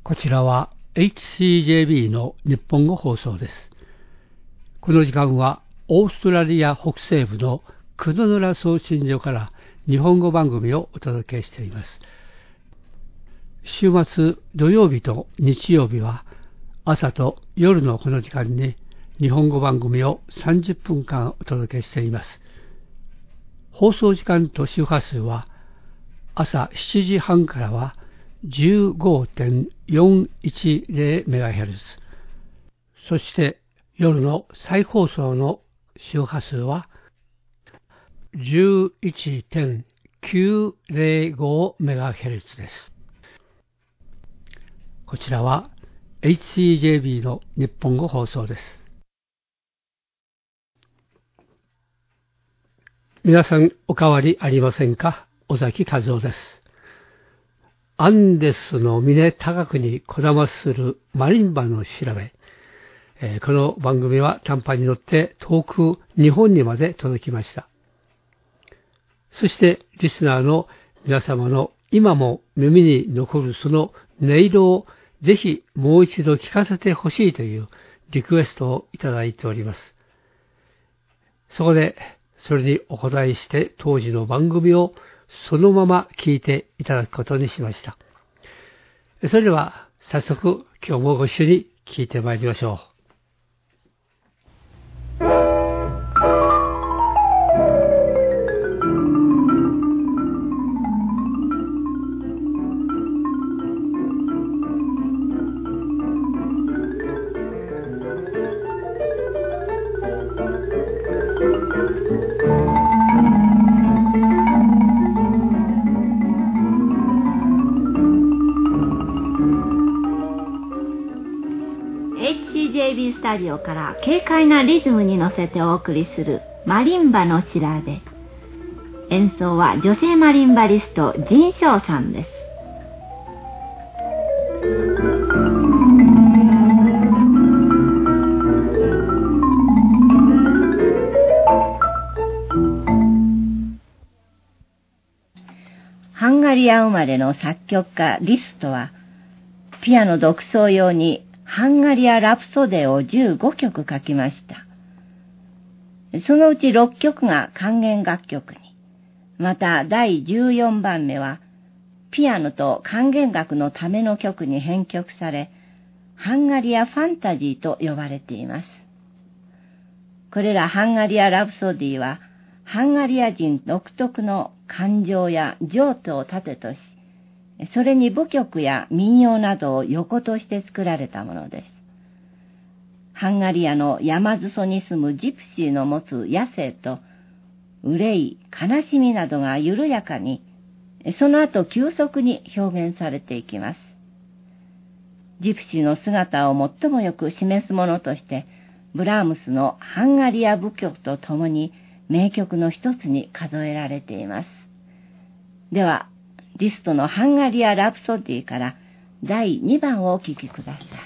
こちらは HCJB の日本語放送です。この時間はオーストラリア北西部のクドヌラ送信所から日本語番組をお届けしています。週末土曜日と日曜日は朝と夜のこの時間に日本語番組を30分間お届けしています。放送時間と周波数は朝7時半からは 15.410MHz、 そして夜の再放送の周波数は 11.905MHz です。こちらは HCJB の日本語放送です。皆さんお変わりありませんか？尾崎和夫です。アンデスの峰高くにこだまするマリンバの調べ、この番組は短波に乗って遠く日本にまで届きました。そしてリスナーの皆様の今も耳に残るその音色をぜひもう一度聞かせてほしいというリクエストをいただいております。そこでそれにお答えして当時の番組をそのまま聞いていただくことにしました。それでは早速今日もご一緒に聞いてまいりましょう。 HCJB スタジオから軽快なリズムに乗せてお送りするマリンバの調べ。演奏は女性マリンバリストジン・ショウさんです。ハンガリア生まれの作曲家リストはピアノ独奏用にハンガリア・ラプソデーを15曲書きました。そのうち6曲が管弦楽曲に、また第14番目はピアノと管弦楽のための曲に編曲され、ハンガリア・ファンタジーと呼ばれています。これらハンガリア・ラプソディは、ハンガリア人独特の感情や情緒を盾とし、それに舞曲や民謡などを横として作られたものです。ハンガリアの山裾に住むジプシーの持つ野性と、憂い、悲しみなどが緩やかに、その後急速に表現されていきます。ジプシーの姿を最もよく示すものとして、ブラームスのハンガリア舞曲とともに名曲の一つに数えられています。では、リストのハンガリア・ラプソディから第2番をお聴きください。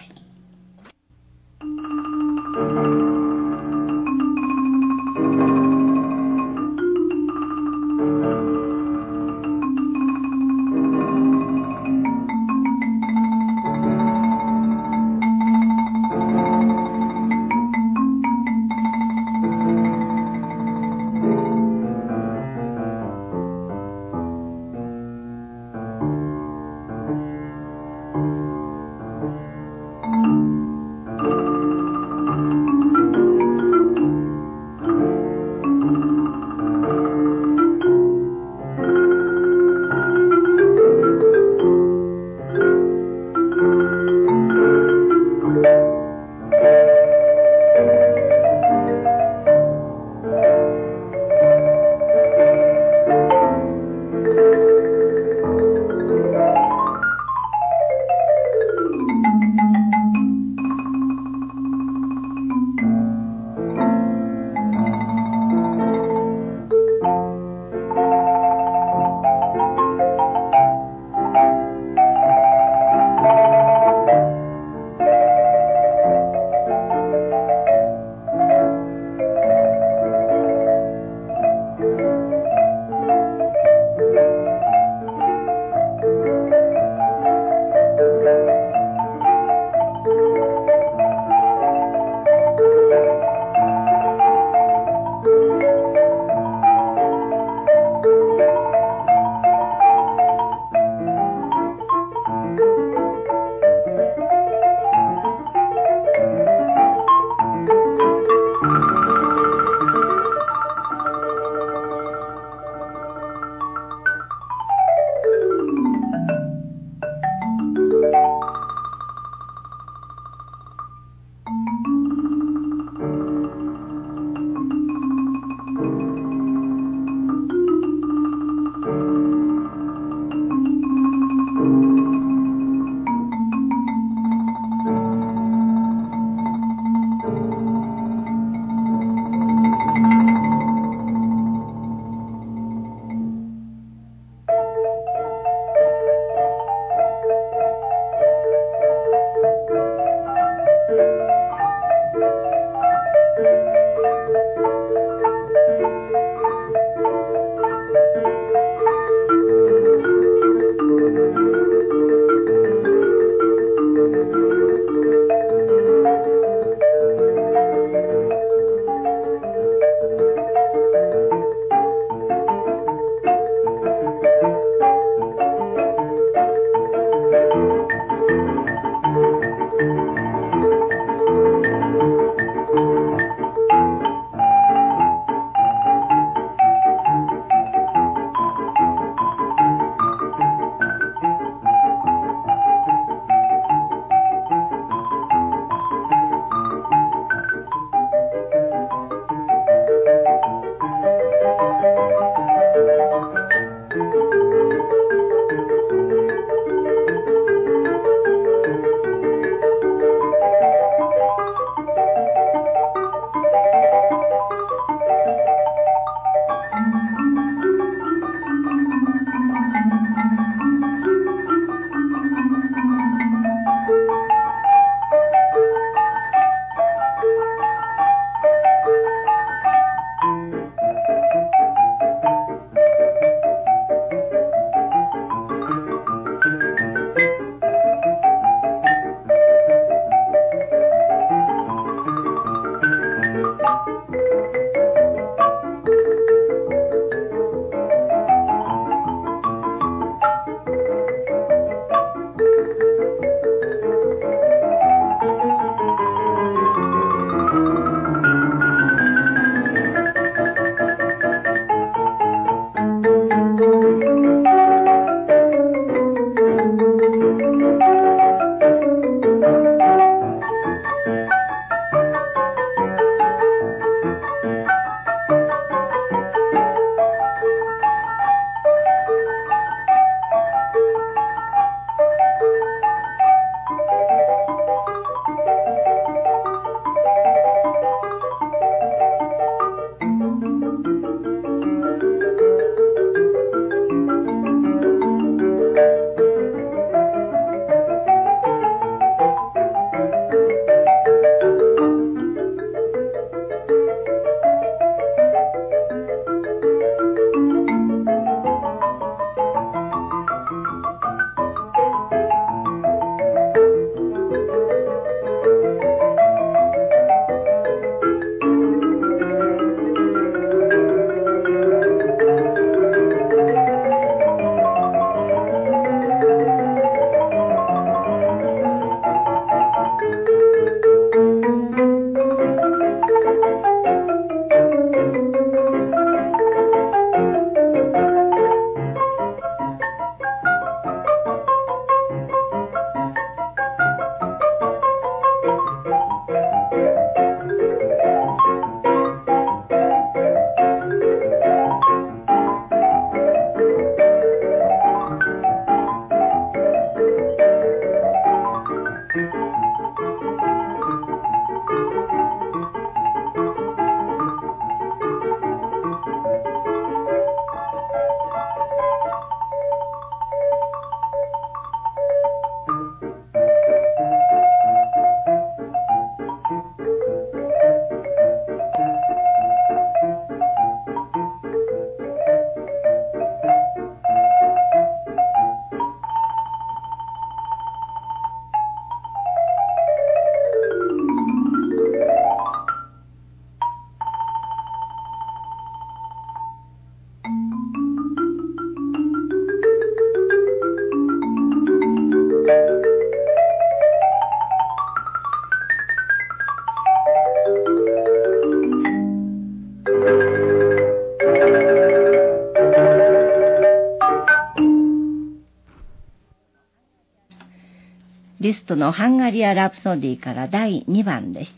リストのハンガリア・ラプソディから第2番でした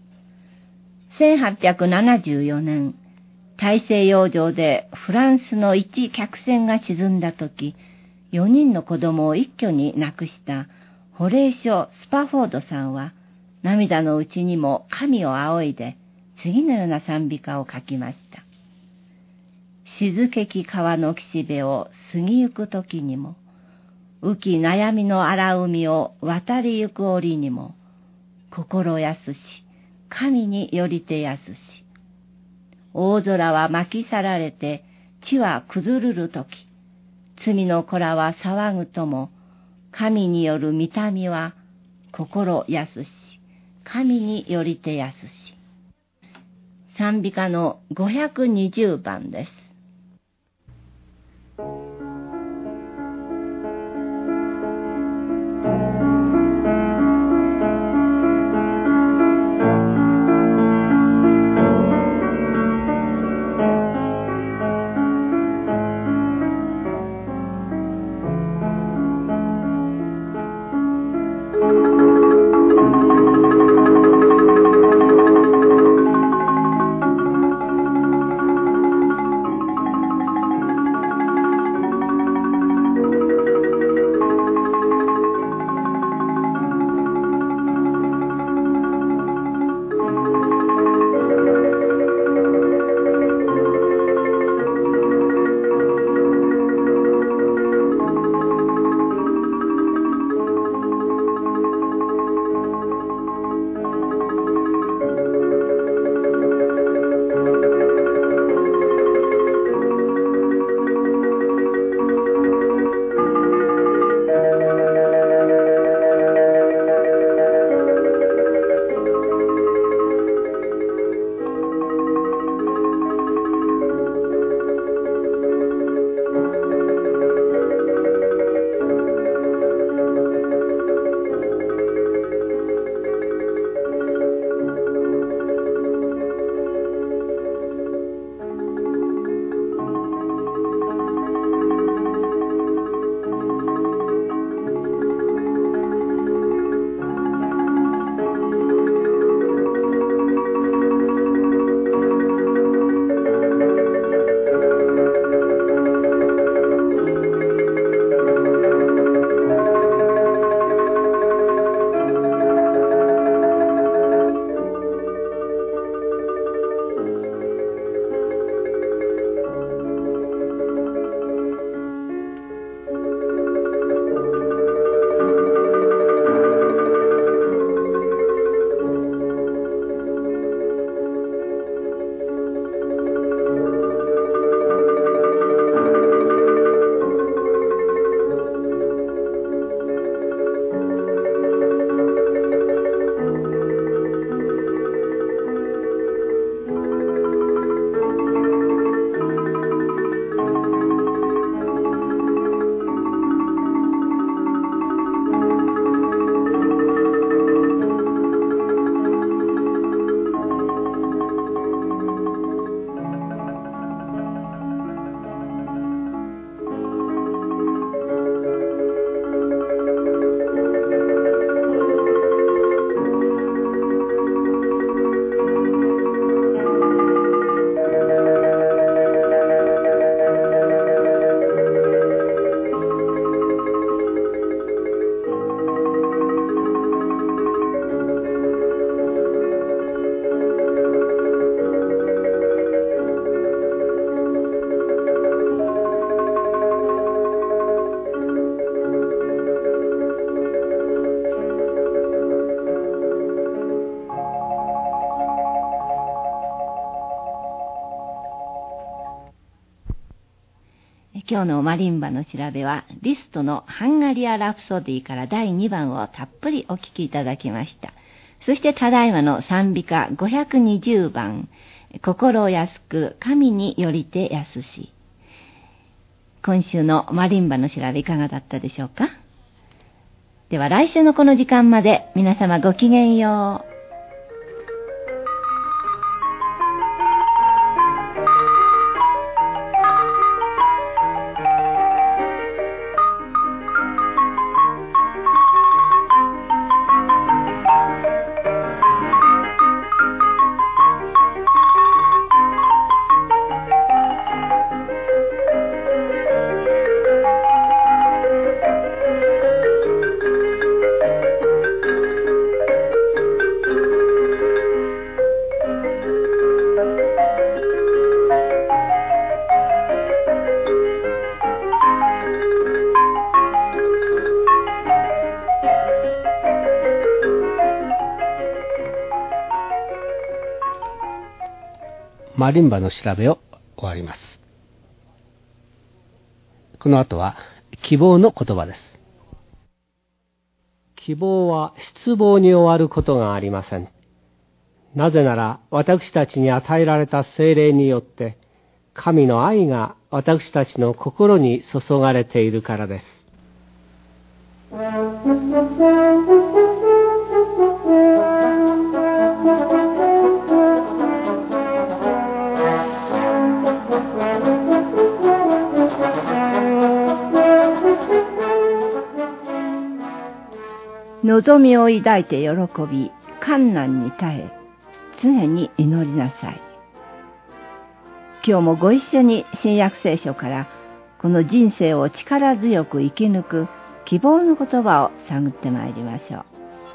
。1874年、大西洋上でフランスの一客船が沈んだとき、4人の子供を一挙に亡くしたホレイショ・スパフォードさんは、涙のうちにも神を仰いで、次のような賛美歌を書きました。静けき川の岸辺を過ぎゆくときにも、浮き悩みの荒海を渡りゆく折にも、心安し、神によりて安し、大空は巻き去られて地は崩るるとき、罪の子らは騒ぐとも、神による御民は心安し、神によりて安し。賛美歌の520番です。今日のマリンバの調べは、リストのハンガリア・ラプソディから第2番をたっぷりお聞きいただきました。そしてただいまの賛美歌520番、心安く神によりて安し。今週のマリンバの調べいかがだったでしょうか。では来週のこの時間まで皆様ごきげんよう。 マリンバの調べを終わります。この後は希望の言葉です。希望は失望に終わることがありません。なぜなら私たちに与えられた聖霊によって神の愛が私たちの心に注がれているからです。 望みを抱いて喜び、困難に耐え、常に祈りなさい。今日もご一緒に新約聖書からこの人生を力強く生き抜く希望の言葉を探ってまいりましょう。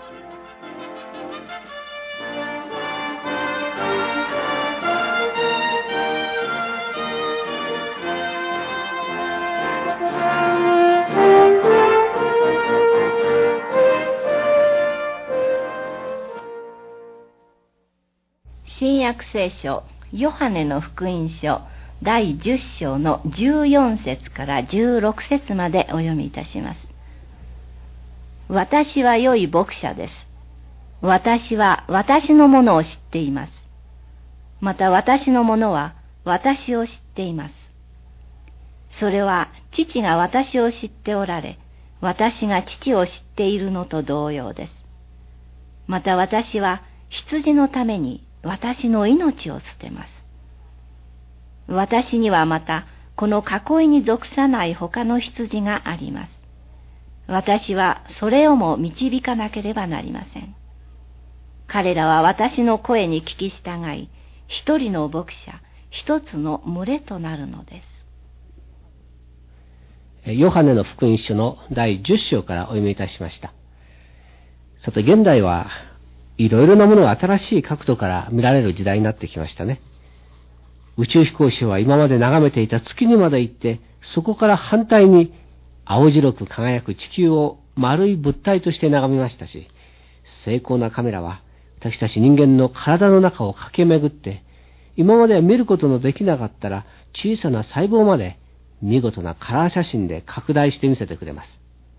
新約聖書ヨハネの福音書第10章の14節から16節までお読みいたします。私は良い牧者です。私は私のものを知っています。また私のものは私を知っています。それは父が私を知っておられ、私が父を知っているのと同様です。また私は羊のために私の命を捨てます。私にはまたこの囲いに属さない他の羊があります。私はそれをも導かなければなりません。彼らは私の声に聞き従い、一人の牧者、一つの群れとなるのです。 ヨハネの福音書の第10章からお読みいたしました。さて現代はいろいろなものが新しい角度から見られる時代になってきましたね。宇宙飛行士は今まで眺めていた月にまで行って、そこから反対に青白く輝く地球を丸い物体として眺めましたし、精巧なカメラは私たち人間の体の中を駆け巡って、今までは見ることのできなかったら小さな細胞まで見事なカラー写真で拡大して見せてくれます。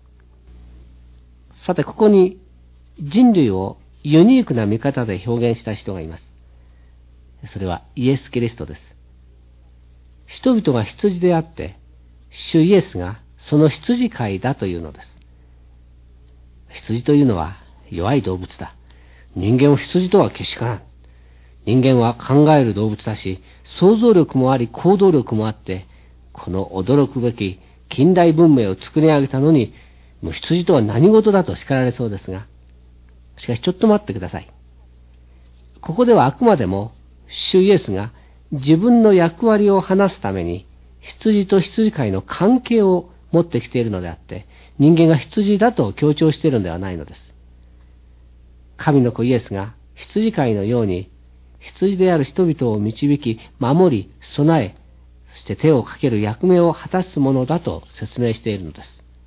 さてここに人類をユニークな見方で表現した人がいます。それはイエス・キリストです。人々が羊であって、主イエスがその羊飼いだというのです。羊というのは弱い動物だ。人間を羊とはけしからん。人間は考える動物だし、想像力もあり行動力もあって、この驚くべき近代文明を作り上げたのに、もう羊とは何事だと叱られそうですが、しかしちょっと待ってください。ここではあくまでも主イエスが自分の役割を話すために羊と羊飼いの関係を持ってきているのであって、人間が羊だと強調しているのではないのです。神の子イエスが羊飼いのように羊である人々を導き、守り、備え、そして手をかける役目を果たすものだと説明しているのです。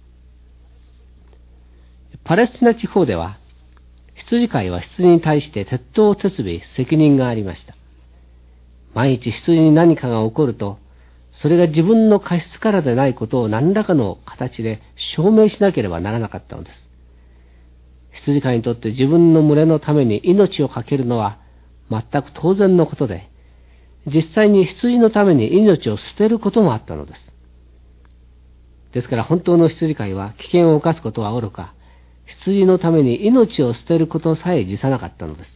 パレスチナ地方では羊飼いは羊に対して徹頭徹尾責任がありました。毎日羊に何かが起こると、それが自分の過失からでないことを何らかの形で証明しなければならなかったのです。羊飼いにとって自分の群れのために命を懸けるのは全く当然のことで、実際に羊のために命を捨てることもあったのです。ですから本当の羊飼いは危険を冒すことはおろか、羊のために命を捨てることさえ辞さなかったのです。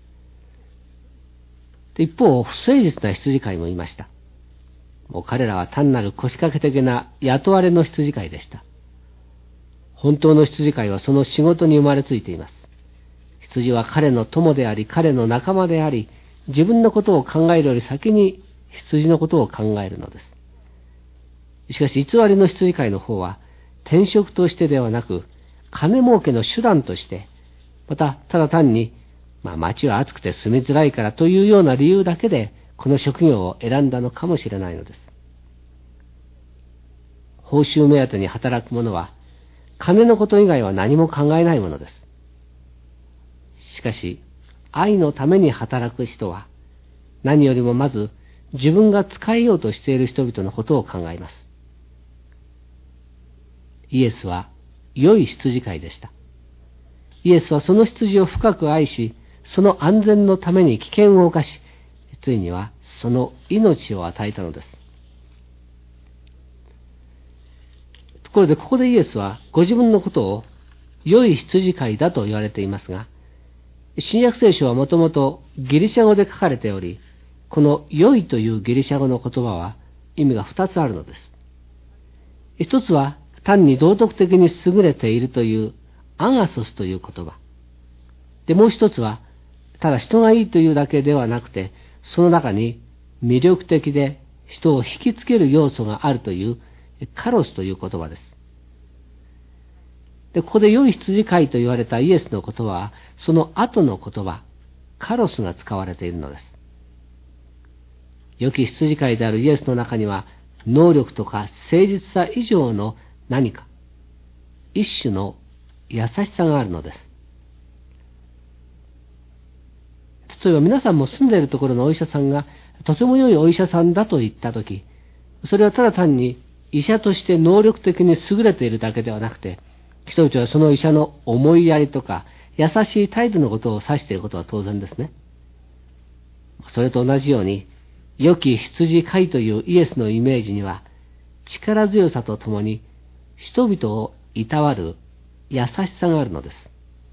一方、不誠実な羊飼いもいました。もう彼らは単なる腰掛け的な雇われの羊飼いでした。本当の羊飼いはその仕事に生まれついています。羊は彼の友であり、彼の仲間であり、自分のことを考えるより先に羊のことを考えるのです。しかし偽りの羊飼いの方は転職としてではなく、金儲けの手段として、またただ単に、町は暑くて住みづらいからというような理由だけでこの職業を選んだのかもしれないのです。報酬目当てに働く者は金のこと以外は何も考えないものです。しかし愛のために働く人は何よりもまず自分が仕えようとしている人々のことを考えます。イエスは良い羊飼いでした。イエスはその羊を深く愛し、その安全のために危険を冒し、ついにはその命を与えたのです。ところでここでイエスはご自分のことを良い羊飼いだと言われていますが、新約聖書はもともとギリシャ語で書かれており、この良いというギリシャ語の言葉は意味が2つあるのです。一つは単に道徳的に優れているというアガソスという言葉。で、もう一つはただ人がいいというだけではなくて、その中に魅力的で人を引きつける要素があるというカロスという言葉です。で、ここで良い羊飼いと言われたイエスの言葉は、その後の言葉、カロスが使われているのです。良き羊飼いであるイエスの中には、能力とか誠実さ以上の何か、一種の優しさがあるのです。例えば皆さんも住んでいるところのお医者さんが、とても良いお医者さんだと言ったとき、それはただ単に医者として能力的に優れているだけではなくて、人々はその医者の思いやりとか優しい態度のことを指していることは当然ですね。それと同じように、良き羊飼いというイエスのイメージには、力強さとともに人々をいたわる優しさがあるのです。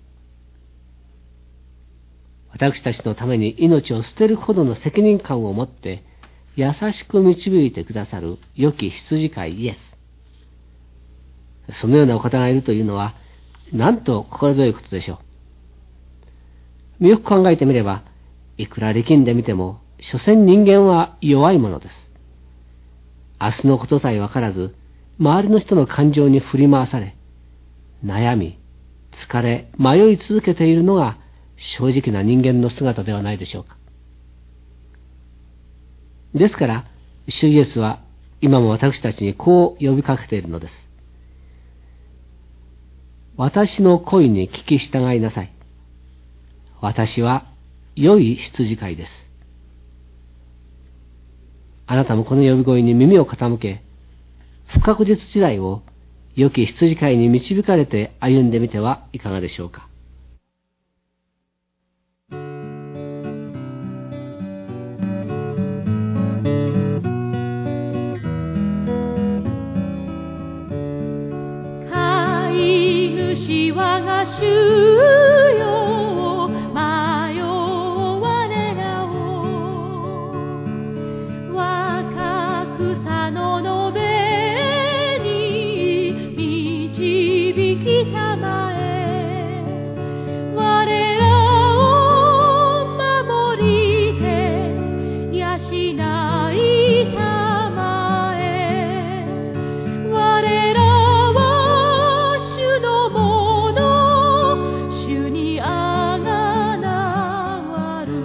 私たちのために命を捨てるほどの責任感を持って優しく導いてくださる良き羊飼いイエス。そのようなお方がいるというのは、なんと心強いことでしょう。よく考えてみれば、いくら力んでみても、所詮人間は弱いものです。明日のことさえわからず、周りの人の感情に振り回され、悩み、疲れ、迷い続けているのが正直な人間の姿ではないでしょうか。ですから、主イエスは今も私たちにこう呼びかけているのです。私の声に聞き従いなさい。私は良い羊飼いです。あなたもこの呼び声に耳を傾け、不確実時代を良き羊飼いに導かれて歩んでみてはいかがでしょうか。 飼い主我が主よ、迷われらを、若草の野辺に導きたまえ、我らを守りて養いたまえ、我らは主のもの、主にあがなわる。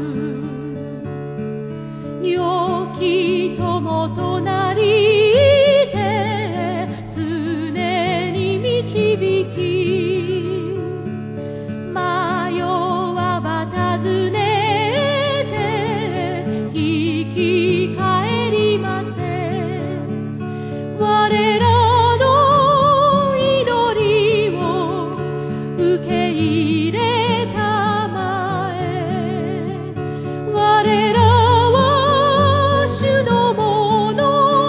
良き友となりて常に導き、迷わば尋ねて引き返りませ。我らの祈りを受け入れたまえ、我らは主のもの、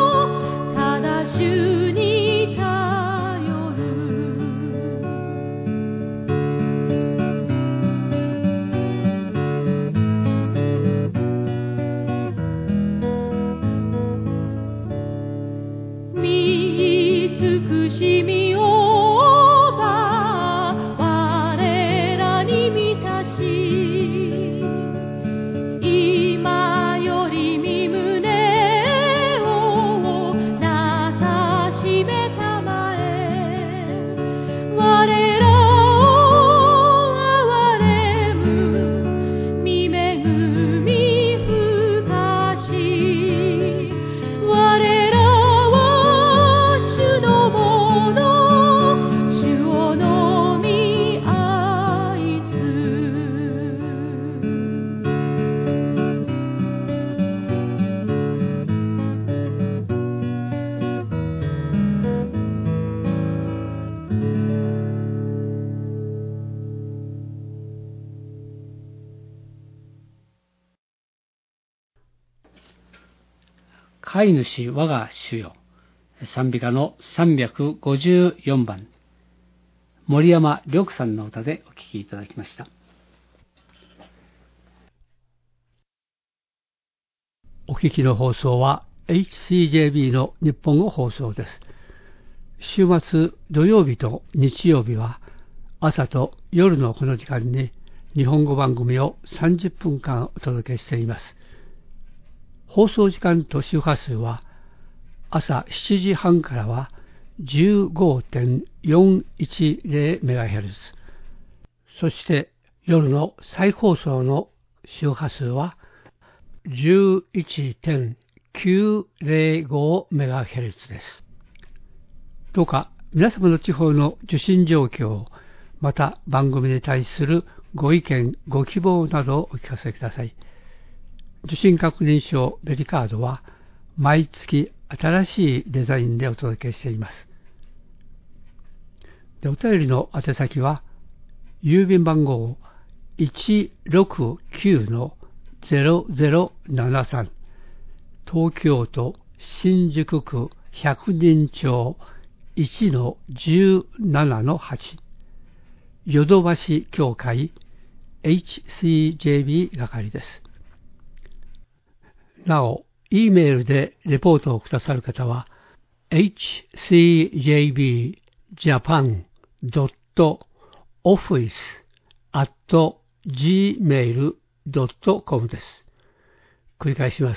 飼い主我が主よ。賛美歌の354番、森山緑さんの歌でお聴きいただきました。お聞きの放送は HCJB の日本語放送です。週末土曜日と日曜日は朝と夜のこの時間に日本語番組を30分間お届けしています。放送時間と周波数は朝7時半からは 15.410MHz、 そして夜の再放送の周波数は 11.905MHz です。どうか皆様の地方の受信状況、また番組に対するご意見、ご希望などをお聞かせください。受信確認証ベリカードは毎月新しいデザインでお届けしています。お便りの宛先は郵便番号 169-0073 東京都新宿区百人町 1-17-8 ヨドバシ協会 HCJB 係です。なお、E メールでレポートをくださる方は hcjbjapan.office@gmail.com です。繰り返します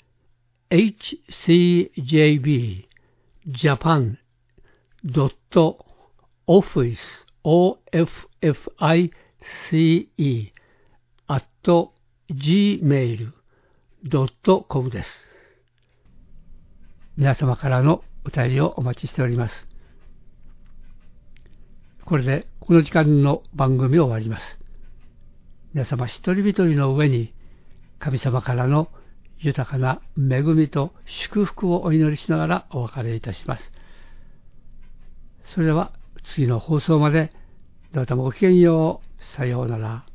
。hcjb.office@gmail.com です。皆様からのお便りをお待ちしております。これでこの時間の番組を終わります。皆様一人一人の上に神様からの豊かな恵みと祝福をお祈りしながらお別れいたします。それでは次の放送までどうぞごきげんよう。さようなら。